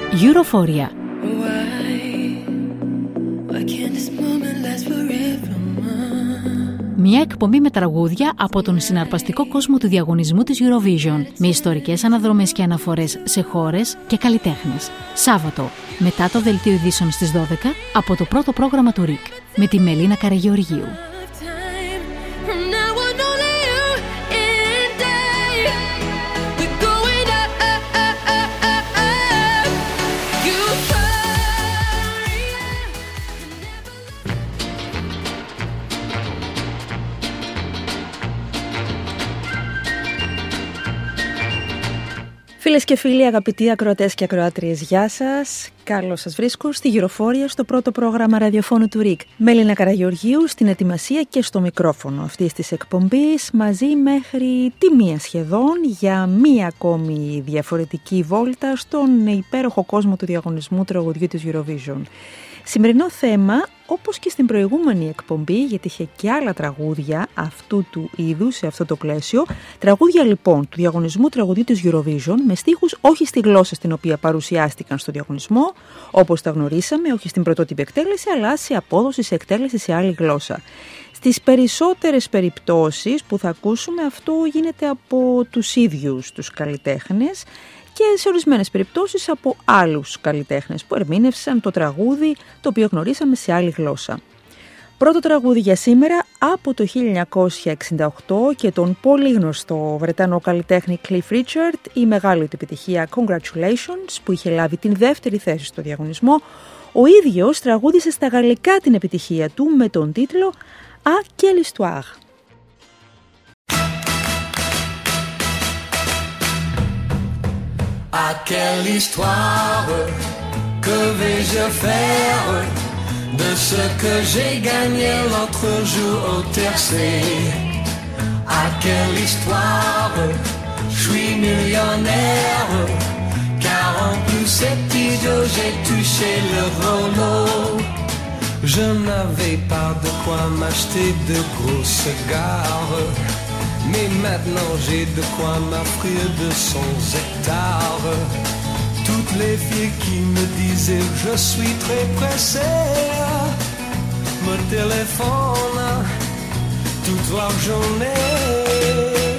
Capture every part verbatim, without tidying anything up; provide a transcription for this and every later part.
Euphoria. Μια εκπομπή με τραγούδια από τον συναρπαστικό κόσμο του διαγωνισμού της Eurovision, με ιστορικές αναδρομές και αναφορές σε χώρες και καλλιτέχνες. Σάββατο, μετά το δελτίο ειδήσεων στις δώδεκα, από το πρώτο πρόγραμμα του ΡΙΚ, με τη Μελίνα Καραγεωργίου. Φίλες και φίλοι, αγαπητοί ακροατές και ακροάτριες, γεια σας. Καλώς σας βρίσκω στη Euphoria, στο πρώτο πρόγραμμα ραδιοφώνου του ΡΙΚ. Μελίνα Καραγεωργίου στην ετοιμασία και στο μικρόφωνο αυτής της εκπομπής, μαζί μέχρι τη μία σχεδόν, για μία ακόμη διαφορετική βόλτα στον υπέροχο κόσμο του διαγωνισμού τραγουδιού της Eurovision. Σημερινό θέμα, όπως και στην προηγούμενη εκπομπή, γιατί είχε και άλλα τραγούδια αυτού του είδους σε αυτό το πλαίσιο, τραγούδια λοιπόν του διαγωνισμού τραγουδιού της Eurovision, με στίχους όχι στη γλώσσα στην οποία παρουσιάστηκαν στο διαγωνισμό, όπως τα γνωρίσαμε, όχι στην πρωτότυπη εκτέλεση, αλλά σε απόδοση, σε εκτέλεση σε άλλη γλώσσα. Στις περισσότερες περιπτώσεις που θα ακούσουμε, αυτό γίνεται από τους ίδιους τους καλλιτέχνες, και σε ορισμένες περιπτώσεις από άλλους καλλιτέχνες που ερμήνευσαν το τραγούδι το οποίο γνωρίσαμε σε άλλη γλώσσα. Πρώτο τραγούδι για σήμερα από το χίλια εννιακόσια εξήντα οκτώ και τον πολύ γνωστό Βρετανό καλλιτέχνη Cliff Richard, η μεγάλη του επιτυχία Congratulations, που είχε λάβει την δεύτερη θέση στο διαγωνισμό. Ο ίδιος τραγούδισε στα γαλλικά την επιτυχία του με τον τίτλο «À quelle histoire». À quelle histoire que vais-je faire de ce que j'ai gagné l'autre jour au tiercé? À quelle histoire je suis millionnaire, car en plus c'est idiot, j'ai touché le rouleau. Je n'avais pas de quoi m'acheter de gros cigares, mais maintenant j'ai de quoi m'offrir de cent hectares. Toutes les filles qui me disaient je suis très pressé me téléphonent toute la journée.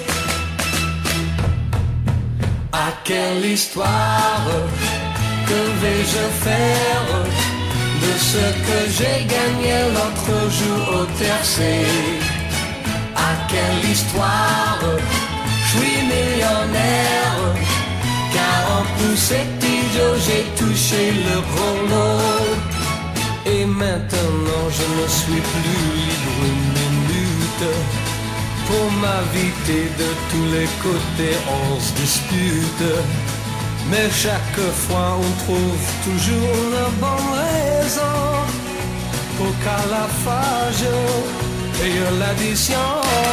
À quelle histoire que vais-je faire de ce que j'ai gagné l'autre jour au tiercé? À quelle histoire je suis millionnaire, car en plus c'est idiot, j'ai touché le gros lot. Et maintenant je ne suis plus libre une minute, pour m'inviter de tous les côtés on se dispute. Mais chaque fois on trouve toujours une bonne raison pour qu'à la fin je paye l'addition.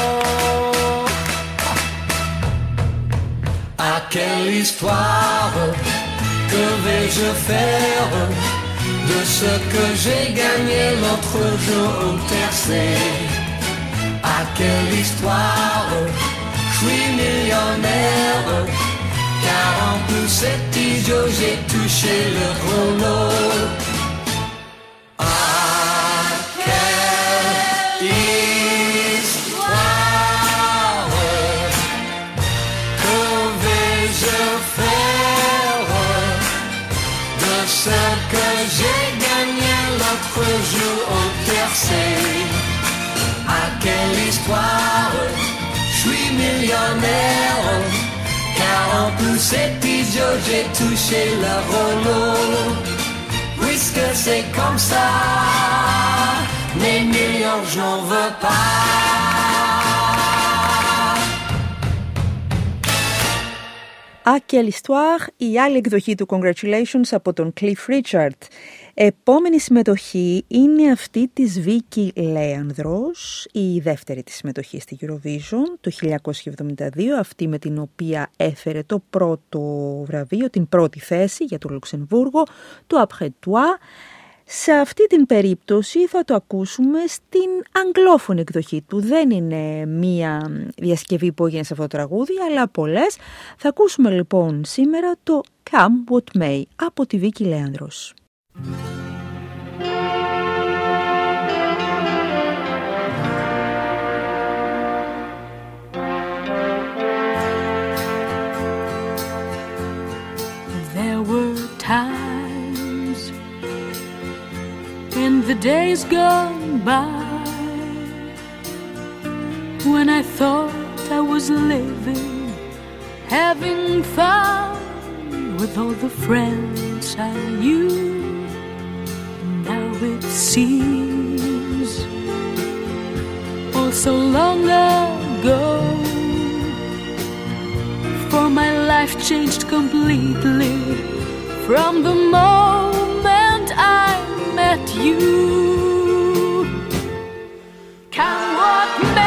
À quelle histoire que vais-je faire de ce que j'ai gagné l'autre jour au tiercé? À quelle histoire je suis millionnaire, car en plus c'est idiot, j'ai touché le gros lot. Ce que j'ai gagné l'autre jour au tiercé. À quelle histoire je suis millionnaire, car en plus c'est idiot, j'ai touché le rouleau. Puisque c'est comme ça, mes millions je n'en veux pas. À quelle histoire, η άλλη εκδοχή του Congratulations από τον Cliff Richard. Επόμενη συμμετοχή είναι αυτή της Βίκη Λέανδρος, η δεύτερη της συμμετοχή στη Eurovision το χίλια εννιακόσια εβδομήντα δύο, αυτή με την οποία έφερε το πρώτο βραβείο, την πρώτη θέση για το Λουξεμβούργο, το Après Toi. Σε αυτή την περίπτωση θα το ακούσουμε στην αγγλόφωνη εκδοχή του. Δεν είναι μία διασκευή που έγινε σε αυτό το τραγούδι, αλλά πολλές. Θα ακούσουμε λοιπόν σήμερα το Come What May από τη Βίκη Λέανδρος. There were times in the days gone by when I thought I was living, having fun with all the friends I knew. Now it seems oh so long ago, for my life changed completely from the moment I met you. Come what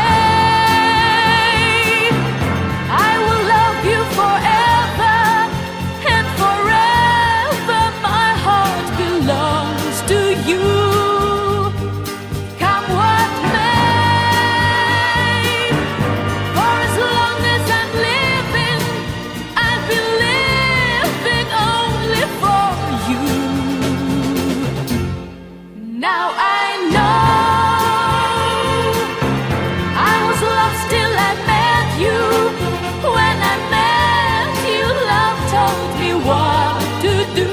may, I will love you forever, and forever my heart belongs to you. Come what may, for as long as I'm living, I'll be living only for you. Now I know I was lost till I met you. When I met you, love told me what to do.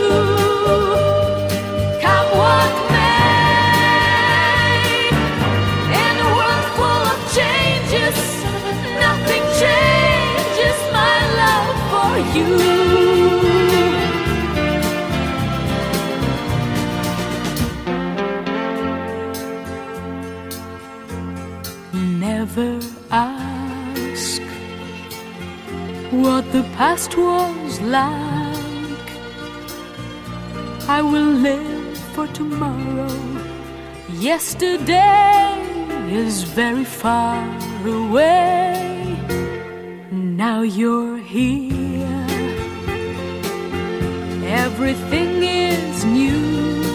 Come what may, in a world full of changes, nothing changes my love for you. Never ask what the past was like. I will live for tomorrow. Yesterday is very far away. Now you're here, everything is new.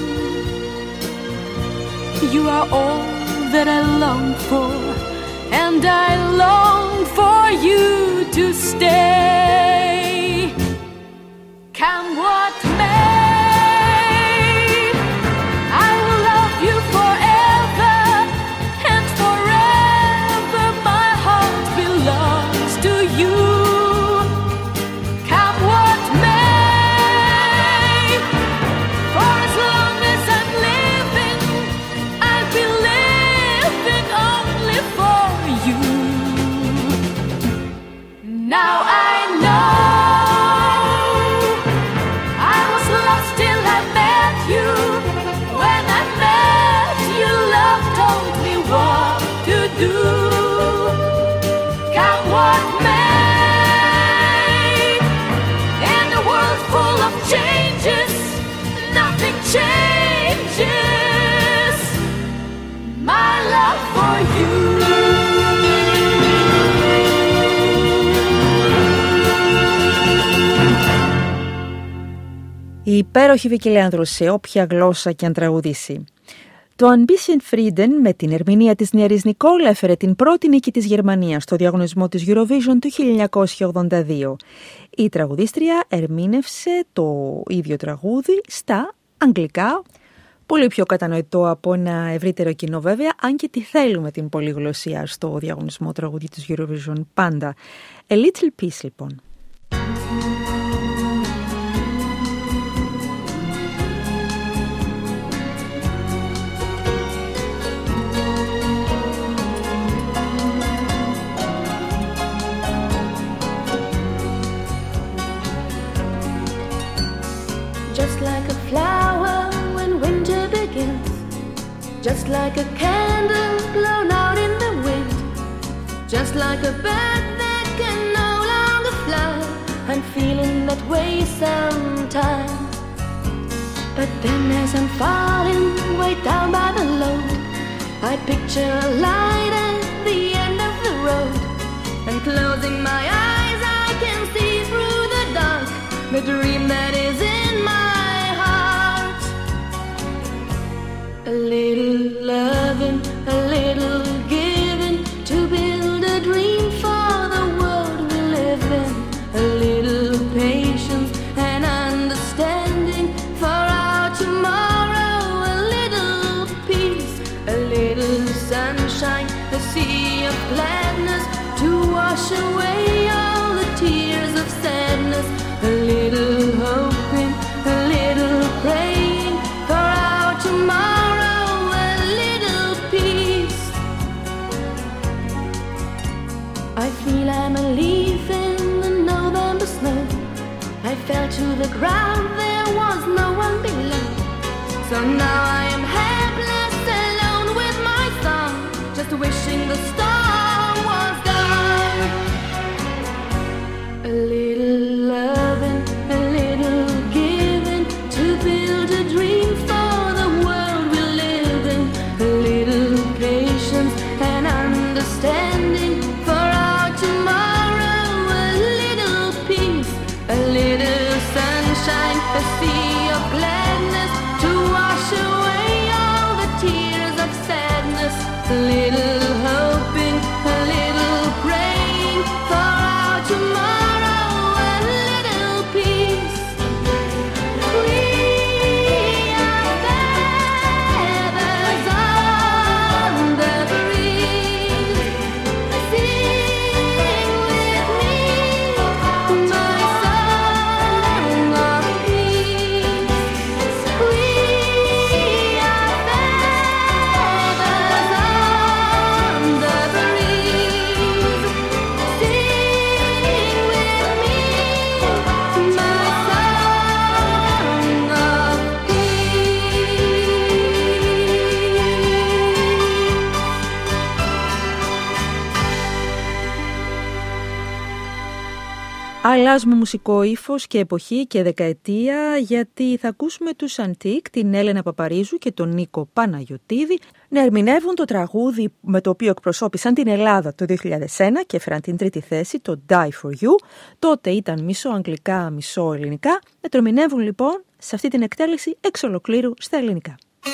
You are all that I long for, and I long for you to stay. Come what may, I will love you forever, and forever my heart belongs to you. Come what may, for as long as I'm living, I'll be living only for you. Now I know I was lost till I met you. When I met you, love told me what to do. Come what may, in a world full of changes, nothing changes my love for you. Η υπέροχη Βίκη Λέανδρος σε όποια γλώσσα και αν τραγουδήσει. Το Ein bisschen Frieden με την ερμηνεία της Νιέρης Νικόλ έφερε την πρώτη νίκη της Γερμανίας στο διαγωνισμό της Eurovision του χίλια εννιακόσια ογδόντα δύο. Η τραγουδίστρια ερμήνευσε το ίδιο τραγούδι στα αγγλικά, πολύ πιο κατανοητό από ένα ευρύτερο κοινό βέβαια, αν και τη θέλουμε την πολυγλωσσία στο διαγωνισμό τραγούδι της Eurovision πάντα. A Little Peace λοιπόν. Just like a flower when winter begins, just like a candle blown out in the wind, just like a bird that can no longer fly. I'm feeling that way sometimes. But then as I'm falling way down by the load, I picture a light at the end of the road, and closing my eyes I can see through the dark the dream that is in my heart. So now I am helpless, alone with my song, just wishing the storm was gone. A little loving, a little giving, to build a dream for the world we live in. A little patience and understanding for our tomorrow. A little peace, a little sunshine, a sea of gladness to wash away all the tears of sadness. A little hoping, a little praying for our tomorrow. A little peace. We are feathers on the breeze. Sing with me my song of peace. We are feathers on the breeze. Sing with me my song of Αλλάζουμε μουσικό ύφος και εποχή και δεκαετία, γιατί θα ακούσουμε τους Αντίκ, την Έλενα Παπαρίζου και τον Νίκο Παναγιωτίδη να ερμηνεύουν το τραγούδι με το οποίο εκπροσώπησαν την Ελλάδα το δύο χιλιάδες ένα και έφεραν την τρίτη θέση, το Die For You. Τότε ήταν μισό αγγλικά, μισό ελληνικά. Να το ερμηνεύουν λοιπόν σε αυτή την εκτέλεση εξ ολοκλήρου στα ελληνικά.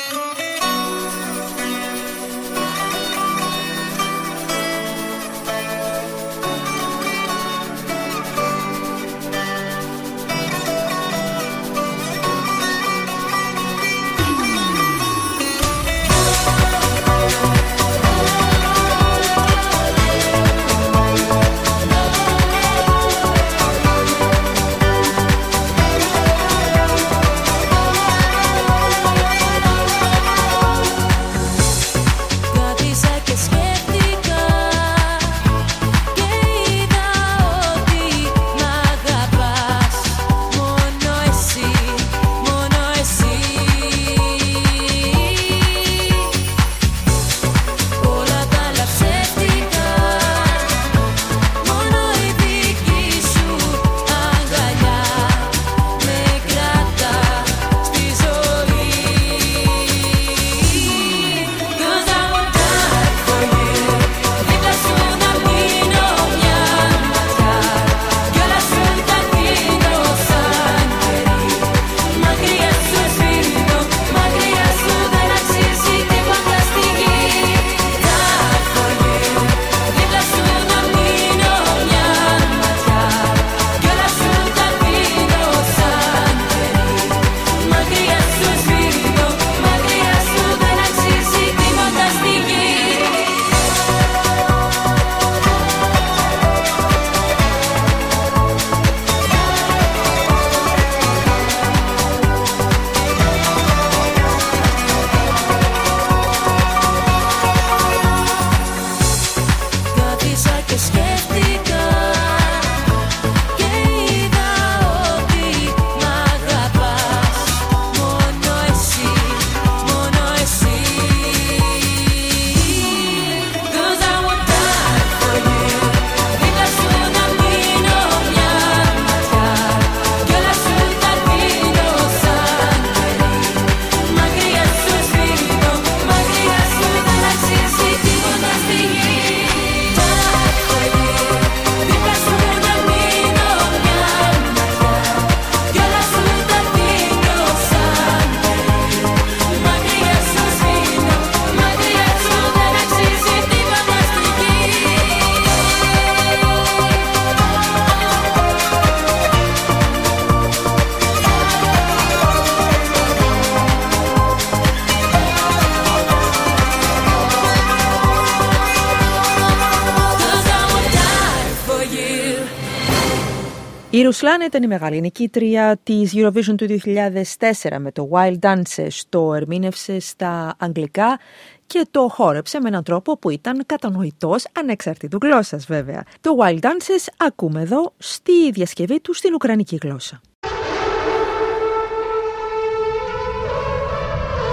Η Ρουσλάνα ήταν η μεγάλη νικήτρια της Eurovision του δύο χιλιάδες τέσσερα με το Wild Dances. Το ερμήνευσε στα αγγλικά και το χόρεψε με έναν τρόπο που ήταν κατανοητός ανεξαρτήτου γλώσσας βέβαια. Το Wild Dances ακούμε εδώ στη διασκευή του στην ουκρανική γλώσσα.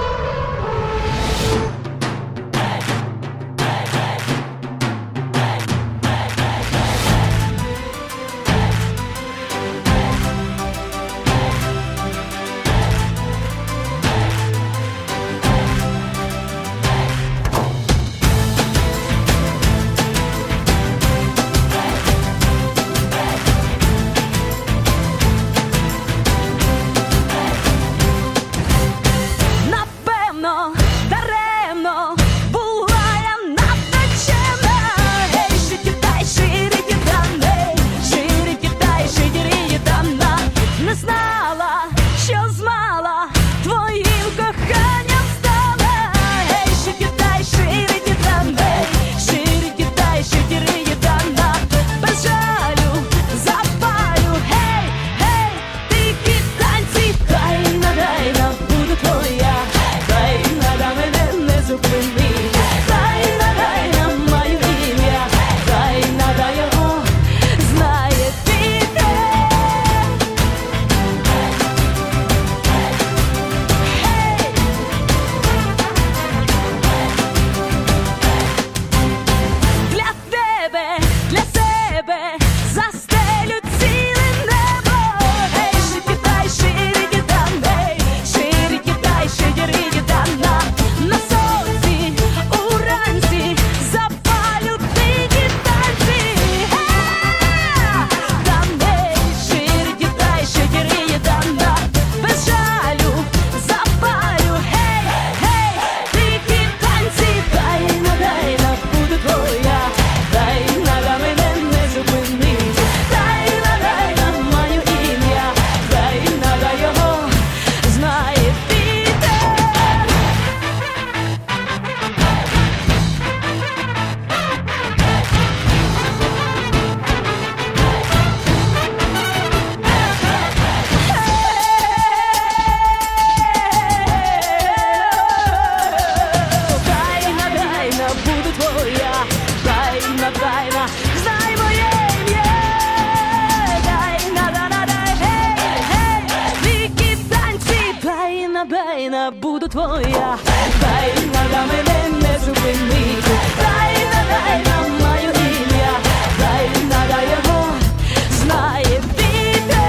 тайна буду твоя. Дай, ногами мене зупини. Дай, дай на мою ім'я. Дай, надай його, знає вітер.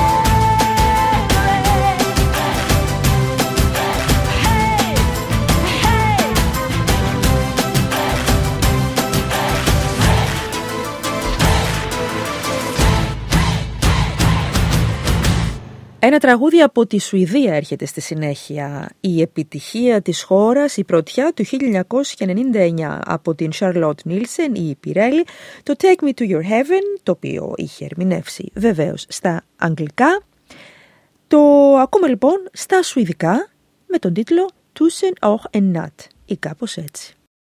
Ένα τραγούδι από τη Σουηδία έρχεται στη συνέχεια. Η επιτυχία της χώρας, η πρωτιά του χίλια εννιακόσια ενενήντα εννιά από την Charlotte Nielsen, η Πιρέλη, το Take Me to Your Heaven, το οποίο είχε ερμηνεύσει βεβαίως στα αγγλικά. Το ακούμε λοιπόν στα σουηδικά με τον τίτλο Tusen och en natt ή κάπως έτσι.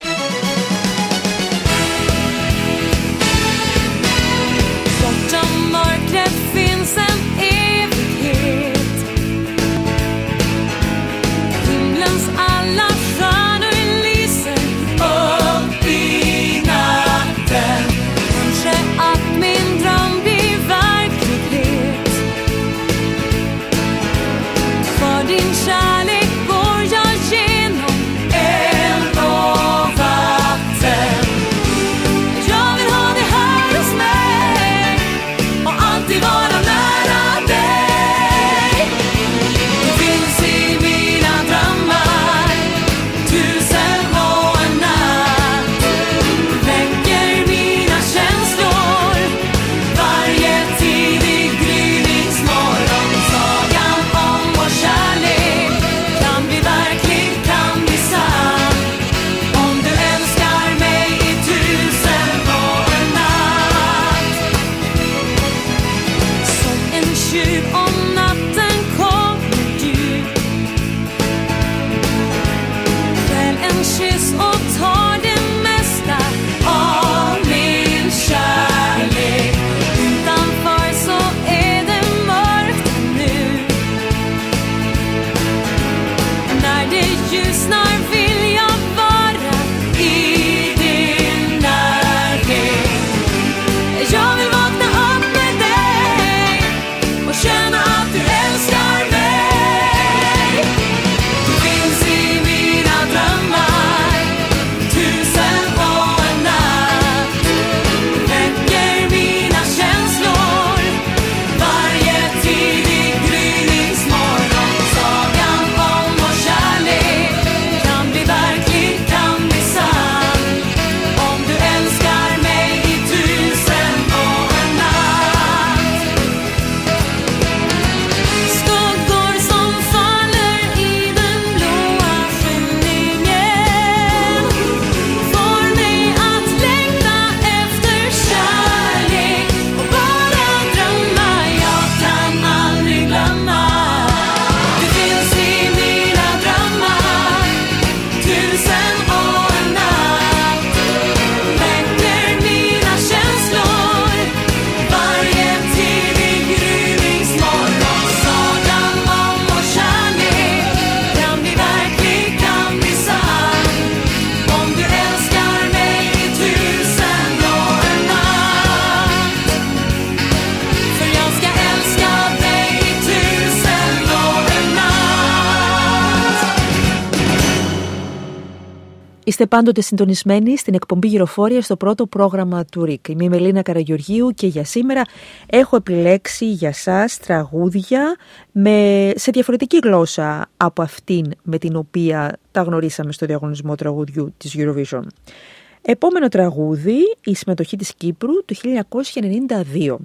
Είστε πάντοτε συντονισμένοι στην εκπομπή Γυροφόρια στο πρώτο πρόγραμμα του ΡΙΚ. Είμαι η Μελίνα Καραγεωργίου και για σήμερα έχω επιλέξει για σας τραγούδια με, σε διαφορετική γλώσσα από αυτήν με την οποία τα γνωρίσαμε στο διαγωνισμό τραγουδιού της Eurovision. Επόμενο τραγούδι, η συμμετοχή της Κύπρου του χίλια εννιακόσια ενενήντα δύο.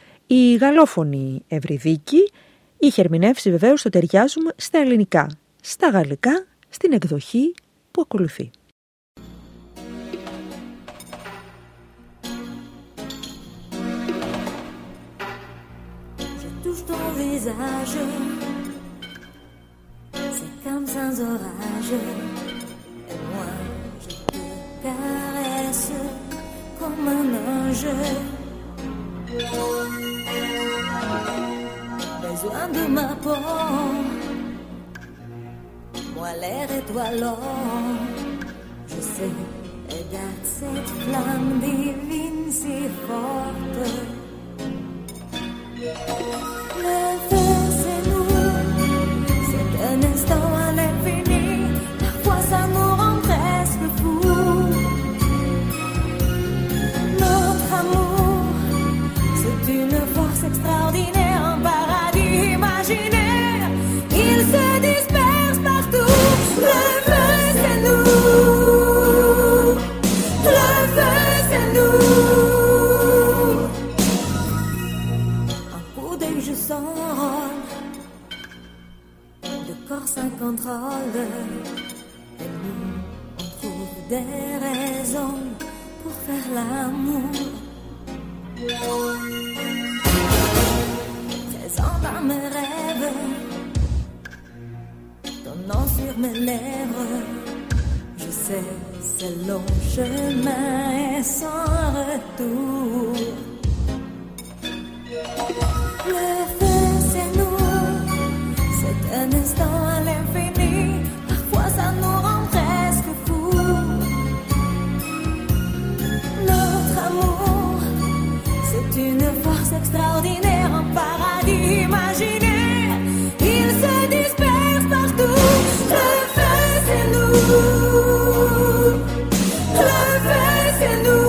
Η γαλλόφωνη Ευρυδίκη είχε ερμηνεύσει βεβαίως το «Ταιριάζουμε» στα ελληνικά, στα γαλλικά, στην εκδοχή που ακολουθεί. Ton visage, c'est comme sans orage, et moi je te caresse comme un ange. Besoin de ma peau, moi l'air étoilant, je sais, et garde cette flamme divine si forte. Le feu c'est nous, c'est un instant à corps sans contrôle. Et nous, on trouve des raisons pour faire l'amour. Présent dans mes rêves, ton nom sur mes lèvres. Je sais, c'est long chemin et sans retour. Le feu, c'est nous, c'est un instant à l'infini. Parfois, ça nous rend presque fous. Notre amour, c'est une force extraordinaire, un paradis imaginé. Il se disperse partout. Le feu, c'est nous. Le feu, c'est nous.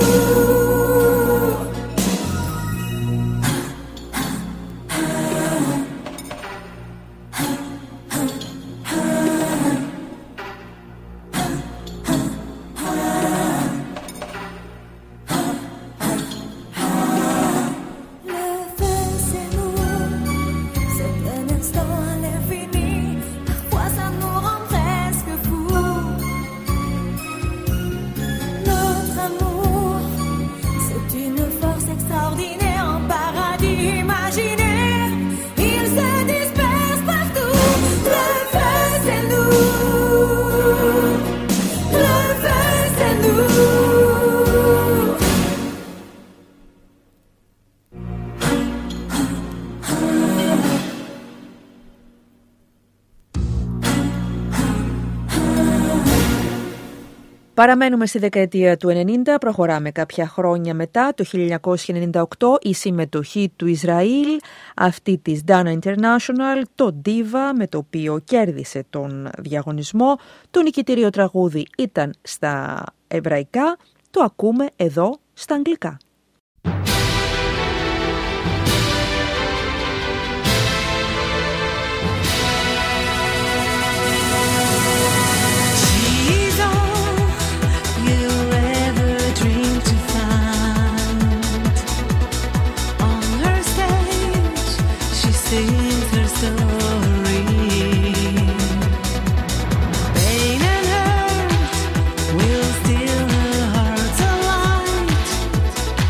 Παραμένουμε στη δεκαετία του ενενήντα, προχωράμε κάποια χρόνια μετά, το χίλια εννιακόσια ενενήντα οκτώ, η συμμετοχή του Ισραήλ, αυτή της Dana International, το Diva, με το οποίο κέρδισε τον διαγωνισμό. Το νικητήριο τραγούδι ήταν στα εβραϊκά, το ακούμε εδώ στα αγγλικά. Pain and hurt will steal her heart alight.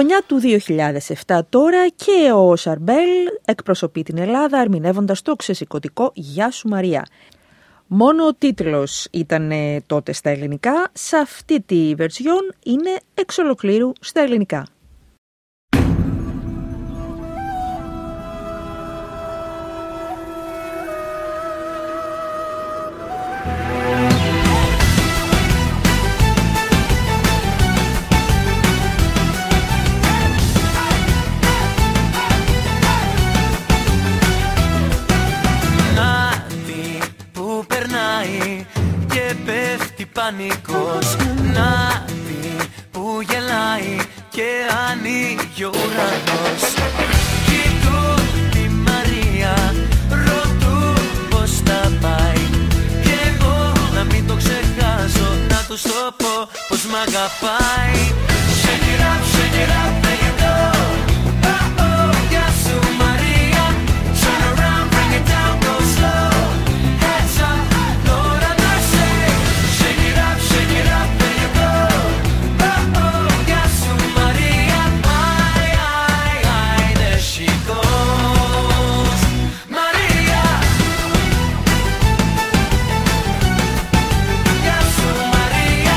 Χρονιά του δύο χιλιάδες επτά τώρα και ο Σαρμπέλ εκπροσωπεί την Ελλάδα ερμηνεύοντας το ξεσηκωτικό «Γεια σου Μαρία». Μόνο ο τίτλος ήταν τότε στα ελληνικά, σε αυτή τη βερσιόν είναι εξ ολοκλήρου στα ελληνικά. Πανικός, να δει που γελάει και ανοίγει ο ουρανός. Κοιτούν τη Μαρία, ρωτούν πως θα πάει και εγώ να μην το ξεχάσω, να τους το πω πως μ' αγαπάει. Shake it up, shake it up, there you go. Oh oh, γεια σου Μαρία. Turn around, bring it down, go slow. Heads up, Lord have mercy. Shake it up, shake it up, there you go. Oh oh, γεια σου Μαρία. Ai, ai, ai, there she goes. Μαρία. Γεια σου Μαρία.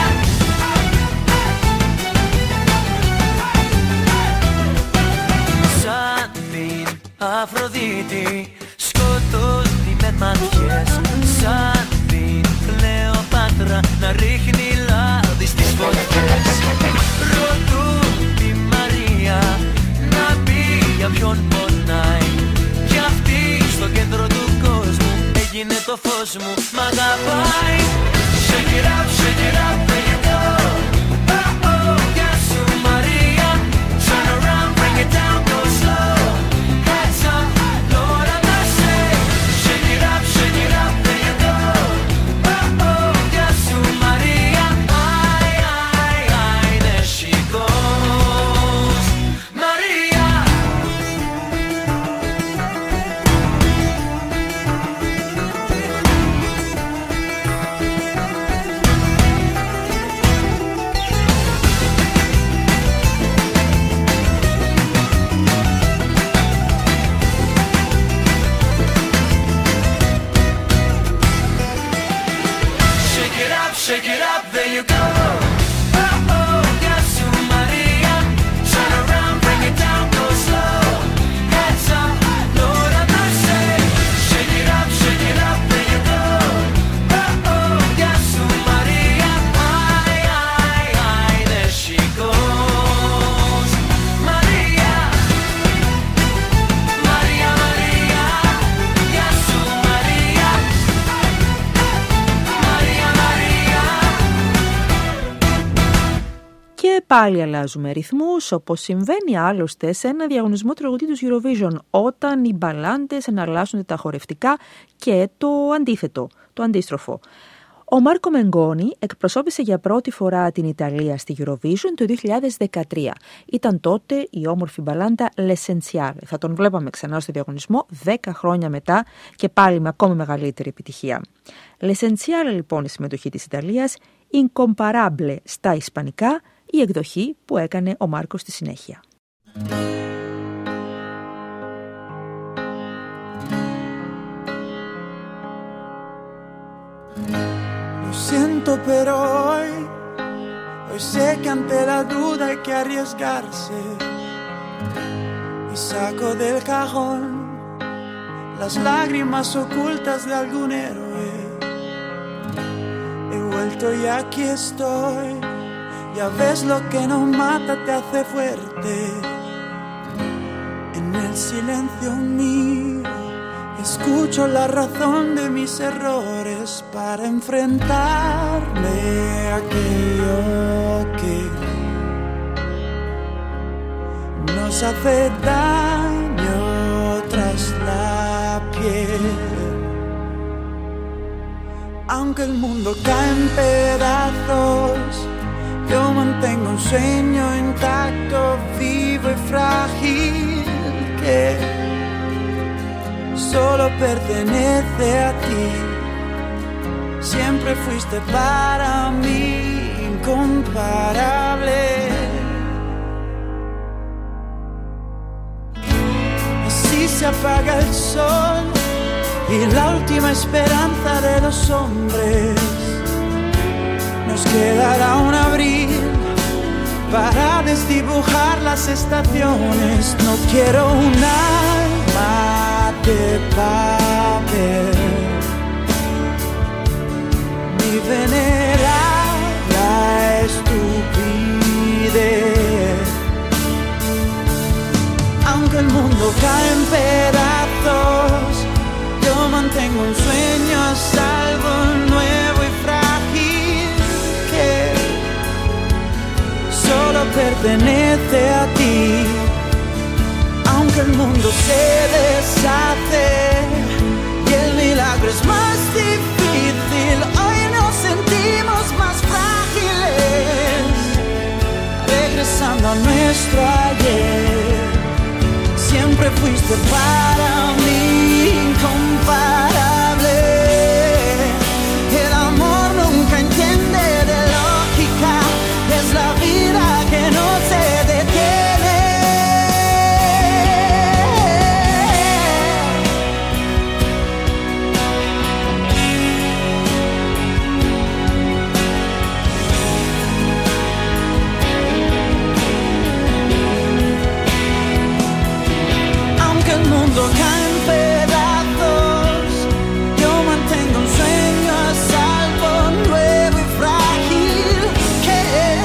Σαν την Αφροδίτη, σκοτώνει με ματιές. Σαν την Κλεοπάτρα, να ρίχνει λάδι στις φωτιές. Ρωτούν τη Μαρία, να πει για ποιον πονάει. Κι αυτή στο κέντρο του κόσμου έγινε το φως μου, μ' αγαπάει. Shake it up, shake it up, there you go. Oh oh, γεια σου Μαρία. Turn around, bring it down, go slow. Heads up, Lord have mercy. Shake it up, shake it up, there you go. Oh oh, γεια σου Μαρία. Ai, ai, ai, there she goes. Μαρία. Shake it up, shake it up, there you go. Oh oh, γεια σου Μαρία. Turn around, bring it down, go slow. Heads up, Lord have mercy. Shake it up, shake it up, there you go. Oh oh, γεια σου Μαρία. Ai, ai, ai, there she goes. Μαρία. Μαρία, Μαρία. Γεια σου Μαρία. Μαρία, Μαρία. Και πάλι αλλάζουμε ρυθμούς, όπως συμβαίνει άλλωστε σε ένα διαγωνισμό τραγουδί του Eurovision, όταν οι μπαλάντες εναλλάσσονται τα χορευτικά και το αντίθετο, το αντίστροφο. Ο Μάρκο Μενγκόνι εκπροσώπησε για πρώτη φορά την Ιταλία στη Eurovision το δύο χιλιάδες δεκατρία. Ήταν τότε η όμορφη μπαλάντα L'Essenziale. Θα τον βλέπαμε ξανά στο διαγωνισμό δέκα χρόνια μετά και πάλι με ακόμη μεγαλύτερη επιτυχία. L'Essenziale λοιπόν η συμμετοχή της Ιταλίας, Incomparable στα ισπανικά, η εκδοχή που έκανε ο Μάρκος στη συνέχεια. Lo siento pero hoy, hoy sé que ante la duda hay que arriesgarse. Y saco del cajón las lágrimas ocultas de algún héroe. He vuelto y aquí estoy. Ya ves lo que no mata te hace fuerte. En el silencio mío escucho la razón de mis errores para enfrentarme a aquello que nos hace daño tras la piel. Aunque el mundo cae en pedazos, yo mantengo un sueño intacto, vivo y frágil que solo pertenece a ti. Siempre fuiste para mí incomparable. se apaga el sol y la última esperanza de los hombres. Nos quedará un abril para desdibujar las estaciones. No quiero un alma de papel ni venerar la estupidez. Aunque el mundo cae en pedazos, yo mantengo un sueño a salvo, nuevo y frágil, que solo pertenece a ti. Aunque el mundo se deshace y el milagro es más difícil, hoy nos sentimos más frágiles, regresando a nuestro ayer. Siempre fuiste para mí incomparable. El amor nunca entiende de lógica, es la vida que no se detiene. Aunque el mundo cae en pedazos, yo mantengo un sueño a salvo, nuevo y frágil, que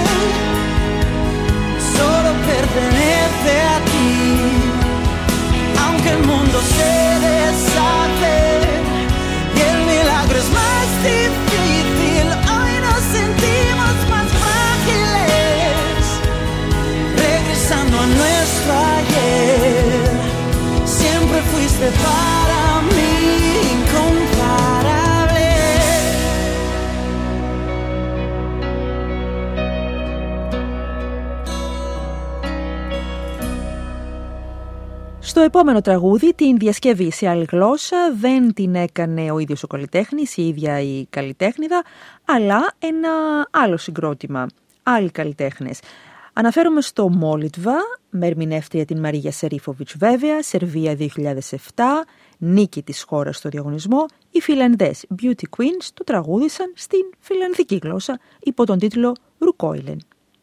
solo pertenece a ti. Aunque el mundo se deshace y el milagro es más difícil, hoy nos sentimos más frágiles, regresando a nuestro ayer. Siempre fuiste para mí incomparable. Στο επόμενο τραγούδι, την διασκευή σε άλλη γλώσσα, δεν την έκανε ο ίδιος ο καλλιτέχνης, η ίδια η καλλιτέχνηδα, αλλά ένα άλλο συγκρότημα, άλλοι καλλιτέχνες. Αναφέρομαι στο Μόλιτβα, με ερμηνεύτρια την Μαρία Σερίφοβιτς βέβαια, Σερβία δύο χιλιάδες επτά, νίκη της χώρας στο διαγωνισμό. Οι Φιλανδές Beauty Queens το τραγούδισαν στην φιλανδική γλώσσα υπό τον τίτλο Ρουκόιλεν.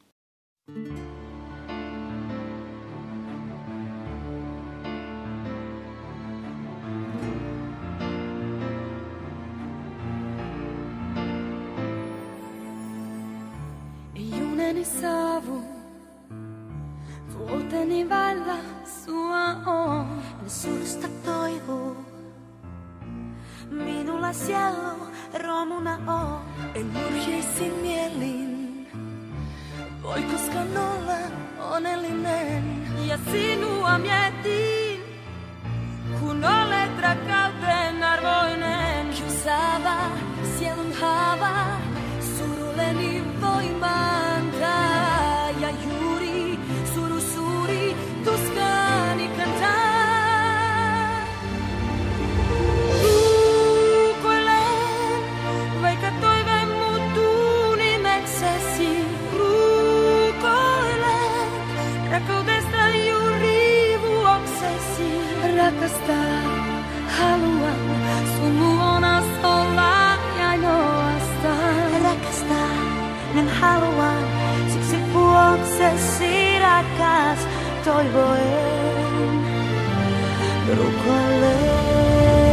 Juneni saavu, vuoteni vailla sua on. Suurista toivoo, minulla siellä romuna on. En murheisin mielin, voi koskaan olla onnellinen. Ja sinua mietin, kun olet rakkauden arvoinen. Kiusaava, sielun haava, surulleni voimantaa. Ja juuri suru suuri tuskani kantaa. Ruukoilen, vaikka toive muuttuu nimeksesi. Ruukoilen, rakkaudesta juuri vuoksesi. Rakastaa, haluan sun luonas olla ja ainoastaan. Rakastaa, en haluan, siksi vuoksesi rakas toivoen. Rukoilen.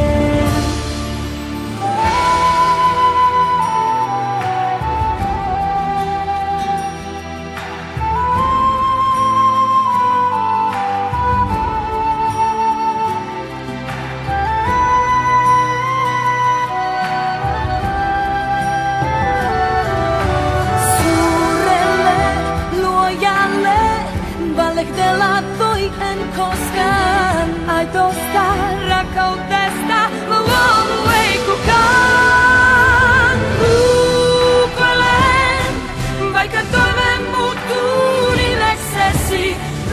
Valehdella voi en koskaan, aitosta rakkaudesta luovu ei kukaan. Ruukoilen, vaikka toive muuttuu nimeksesi.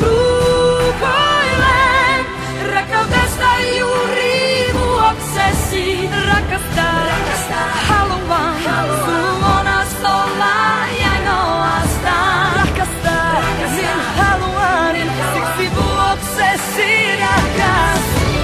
Ruukoilen, rakkaudesta juuri vuoksesi. Rakastaa, rakastaa, haluan, sun luonas olla ja ainoastaan. Rakastaa, rakastaa, haluan, siksi vuoksesi rakas.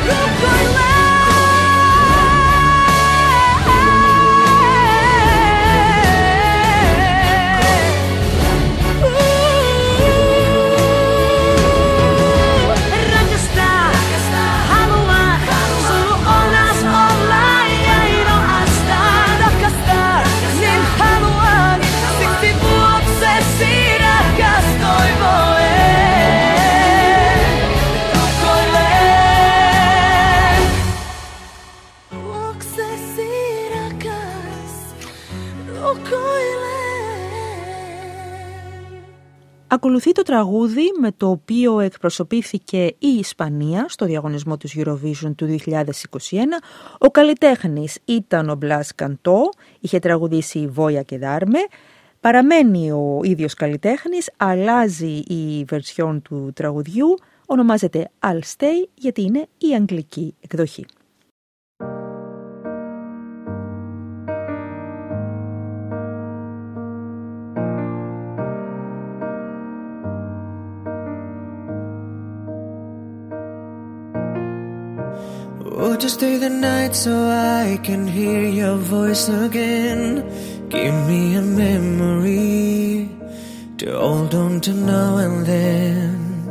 Ακολουθεί το τραγούδι με το οποίο εκπροσωπήθηκε η Ισπανία στο διαγωνισμό του Eurovision του δύο χιλιάδες είκοσι ένα. Ο καλλιτέχνης ήταν ο Μπλας Καντό, είχε τραγουδήσει η Βόια και Δάρμε. Παραμένει ο ίδιος καλλιτέχνης, αλλάζει η βερσιόν του τραγουδιού, ονομάζεται I'll Stay γιατί είναι η αγγλική εκδοχή. Would you stay the night so I can hear your voice again? Give me a memory to hold on to now and then.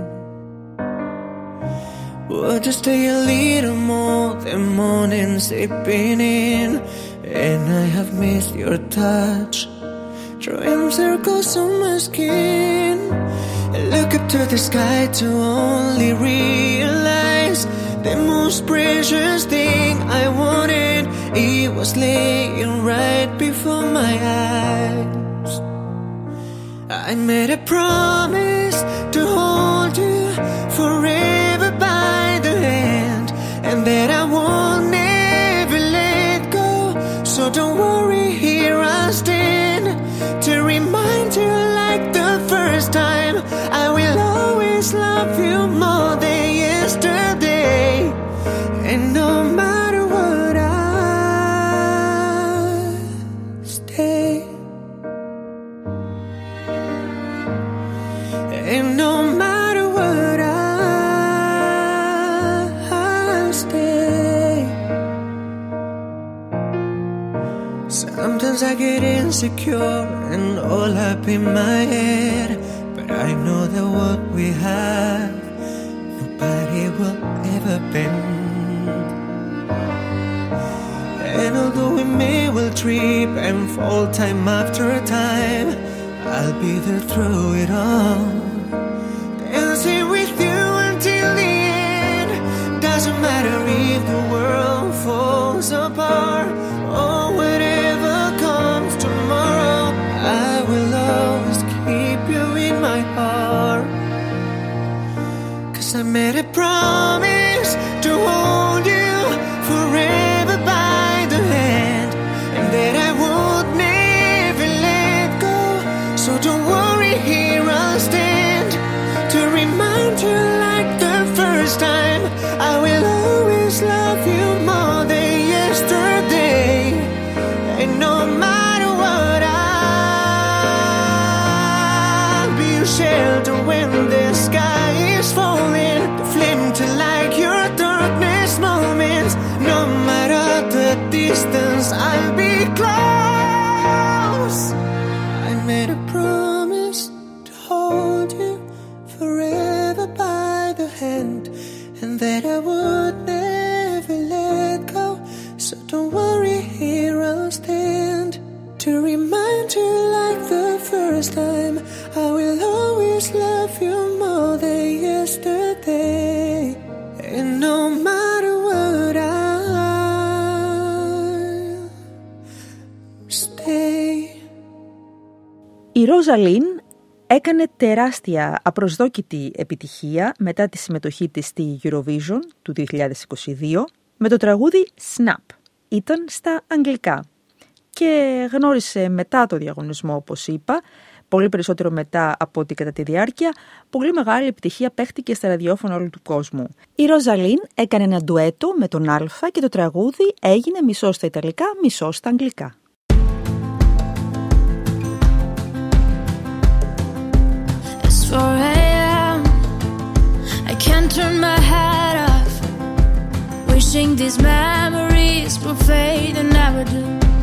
Would you stay a little more than morning sleeping in? And I have missed your touch, drawing circles on my skin. I look up to the sky to only realize the most precious thing I wanted, it was laying right before my eyes. I made a promise to hold you forever by the hand, and that I won't never let go. So don't worry, here I stand to remind you like the first time. I will always love you more than yesterday. And no matter what, I'll stay. And no matter what, I'll stay. Sometimes I get insecure and all up in my head, but I know that what we have, nobody will ever bend. And although we may well trip and fall time after time, I'll be there through it all, dancing with you until the end. Doesn't matter if the world falls apart or whatever comes tomorrow, I will always keep you in my heart. 'Cause I made a promise to hold you forever by the hand, and that I would never let go. So don't worry, here I'll stand to remind you like the first time. I will always love you more than yesterday. And no matter what, I'll be your shelter when the sky is falling, the flame to like your darkness moments. No matter the distance, I'll be close. I made a promise to hold you forever by the hand, and that I would never let go. So don't worry, here I'll stand to remind you like the first time. I will always love you more than yesterday. And no matter what, I'll stay. Η Ροζαλίν έκανε τεράστια απροσδόκητη επιτυχία μετά τη συμμετοχή της στη Eurovision του δύο χιλιάδες είκοσι δύο με το τραγούδι Snap. Ήταν στα αγγλικά και γνώρισε μετά το διαγωνισμό, όπως είπα, πολύ περισσότερο μετά από ότι κατά τη διάρκεια, πολύ μεγάλη επιτυχία παίχτηκε στα ραδιόφωνα όλου του κόσμου. Η Ροζαλίν έκανε ένα ντουέτο με τον Άλφα και το τραγούδι έγινε μισό στα Ιταλικά, μισό στα Αγγλικά. four a.m. I can't turn my head off, wishing these memories will fade and never do.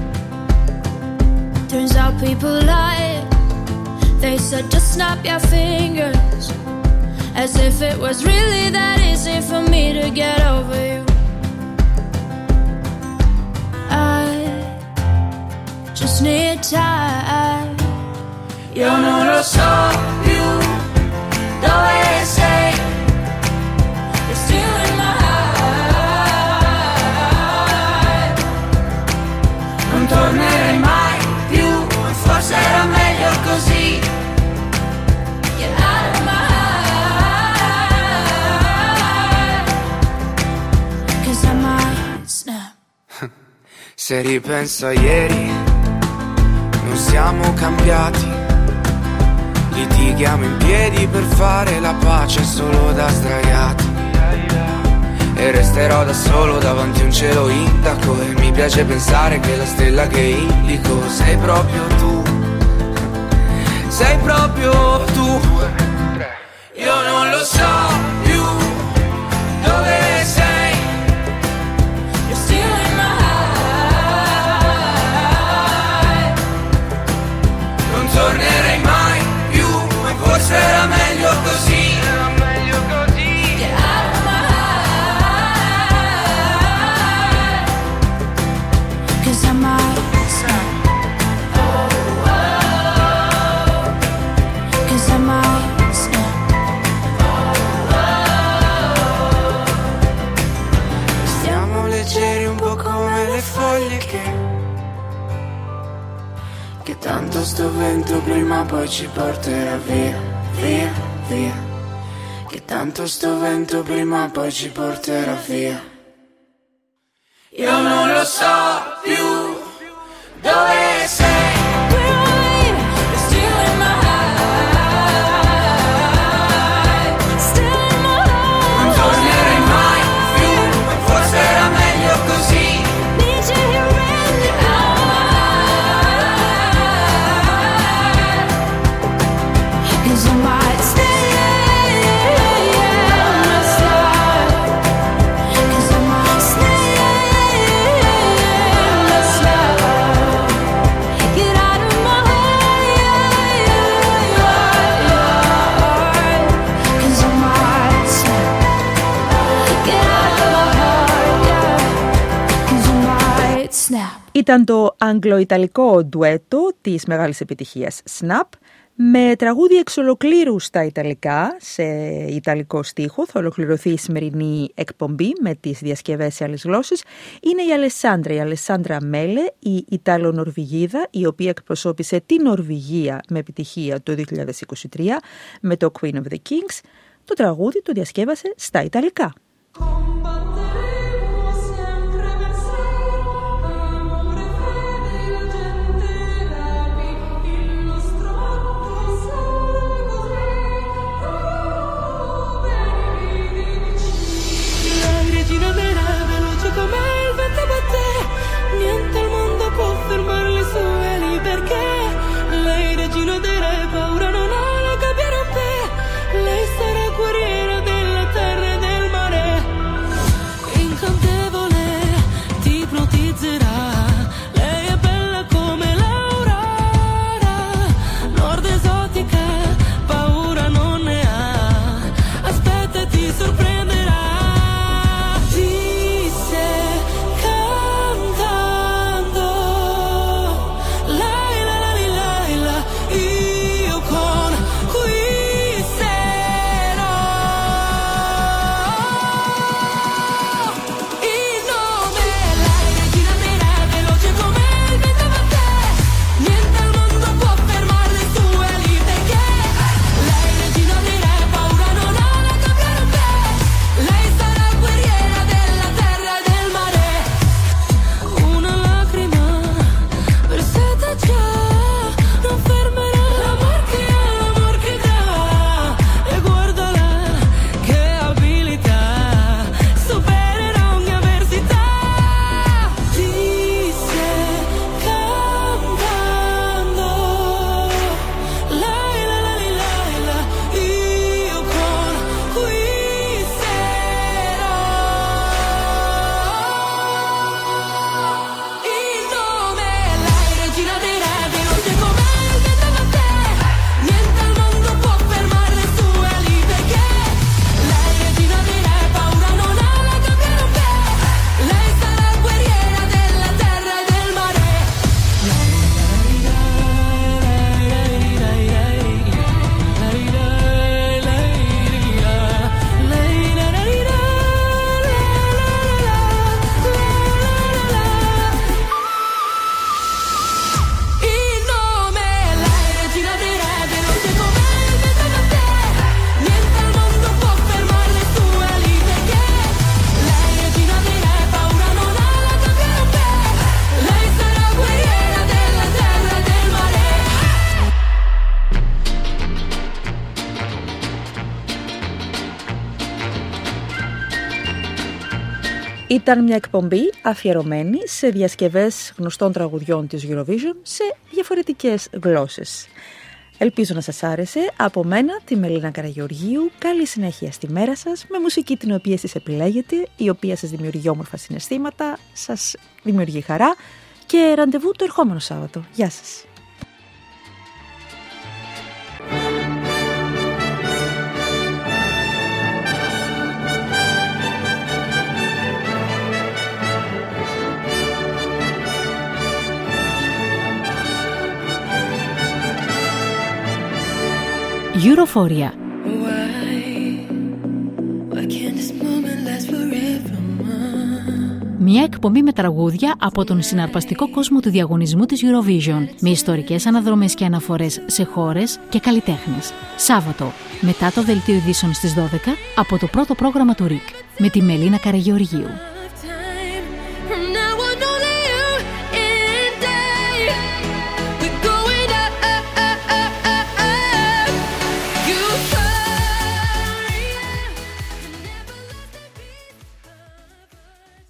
Turns out people lie. They said just snap your fingers, as if it was really that easy for me to get over you. I just need time. Io non lo so più dove sei, You're still in my heart. non tornerai mai più Se ripenso a ieri, non siamo cambiati. Litighiamo in piedi per fare la pace solo da sdraiati. E resterò da solo davanti a un cielo indaco. E mi piace pensare che la stella che indico sei proprio tu. Sei proprio tu. Io non lo so più dove sei. You're still in my heart. Non tornerei mai più, ma forse era meglio così. Era meglio così. Get out of my heart. 'Cause I might snap. Oh, oh. 'Cause I might snap. Leggeri un po' come le foglie che Che tanto sto vento prima o poi ci porterà via, via, via. Che tanto sto vento prima o poi ci porterà via. Io non lo so più dove sei. Ήταν το αγγλο-ιταλικό ντουέτο της μεγάλης επιτυχίας Snap με τραγούδι εξ ολοκλήρου στα ιταλικά, σε ιταλικό στίχο. Θα ολοκληρωθεί η σημερινή εκπομπή με τις διασκευές σε άλλες γλώσσες. Είναι η Αλεσάντρα, η Αλεσάντρα Μέλε, η Ιταλο-Νορβηγίδα, η οποία εκπροσώπησε την Νορβηγία με επιτυχία το δύο χιλιάδες είκοσι τρία με το Queen of the Kings. Το τραγούδι το διασκεύασε στα ιταλικά. Lei sarà guerriera della terra e del mare. Ήταν μια εκπομπή αφιερωμένη σε διασκευές γνωστών τραγουδιών της Eurovision σε διαφορετικές γλώσσες. Ελπίζω να σας άρεσε. Από μένα, τη Μελίνα Καραγεωργίου, καλή συνέχεια στη μέρα σας, με μουσική την οποία εσείς επιλέγετε, η οποία σας δημιουργεί όμορφα συναισθήματα, σας δημιουργεί χαρά και ραντεβού το ερχόμενο Σάββατο. Γεια σας. Euroforia. Μια εκπομπή με τραγούδια από τον συναρπαστικό κόσμο του διαγωνισμού της Eurovision, με ιστορικές αναδρομές και αναφορές σε χώρες και καλλιτέχνες. Σάββατο, μετά το δελτίο ειδήσεων στις δώδεκα, από το πρώτο πρόγραμμα του ρικ, με τη Μελίνα Καραγεωργίου.